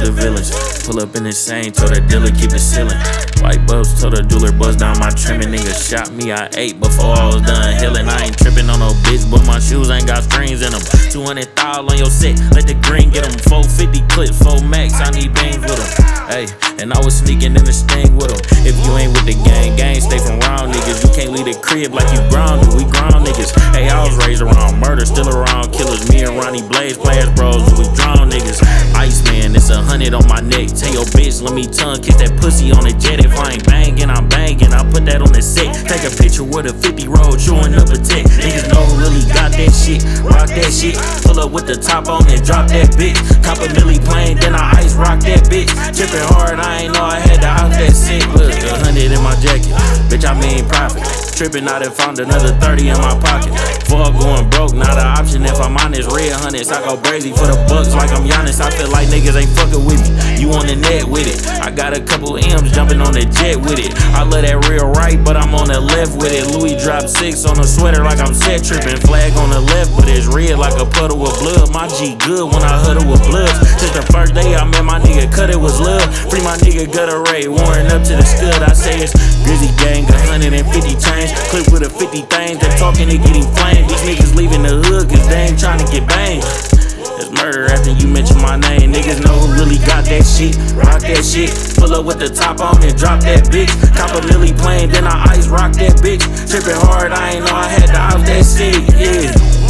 with the villains. Pull up in the same, told the dealer keep it sealing. White bubs, told the jeweler buzz down my trimming. Nigga shot me, I ate before I was done healing. I ain't tripping on no bitch, but my shoes ain't got strings in them. 200,000 on your set, let the green get them. 450 clip, 4 max, I need bangs with them. Hey, and I was sneaking in the sting with them. If you ain't with the gang, stay from round niggas. You can't leave the crib like you grounded, we ground niggas. Hey, I was raised around murder, still around killers. Me and Ronnie Blaze, players bros, we drown niggas. Iceman, it's 100 on my neck. Tell your bitch, let me tongue kiss that pussy on the jet. If I ain't banging, I'm banging. I put that on the set. Take a picture with a 50 roll, chewing up a tech. Niggas know who really got that shit, rock that shit. Pull up with the top on and drop that bitch. Cop a milli plane, then I ice rock that bitch. Tripping hard, I ain't know I had to house that shit. Look, 100 in my jacket, bitch, I mean profit. Tripping, I done found another 30 in my pocket. Fuck going broke, not an option if I'm honest. Red hundreds, I go crazy for the bucks like I'm Giannis. I feel like niggas ain't fucking with me. You on the net with it. I got a couple M's jumping on the jet with it. I love that real right, but I'm on the left with it. Louis dropped 6 on the sweater like I'm set tripping. Flag on the left, but it's red like a puddle of blood. My G good when I huddle with bloods. Since the first day I met my nigga, cut it was love. Free my nigga Gutter Ray, Warren up to the scud. I say it's Grizzy gang, 150 chains. Clip with a 50 things, they talking, they getting flamed. These niggas leaving the hood cause they ain't trying to get banged. It's murder after you mention my name. Niggas know who really got that shit, rock that shit. Pull up with the top on and drop that bitch. Cop a milli plane, then I ice rock that bitch. Tripping hard, I ain't know I had to house that shit, yeah.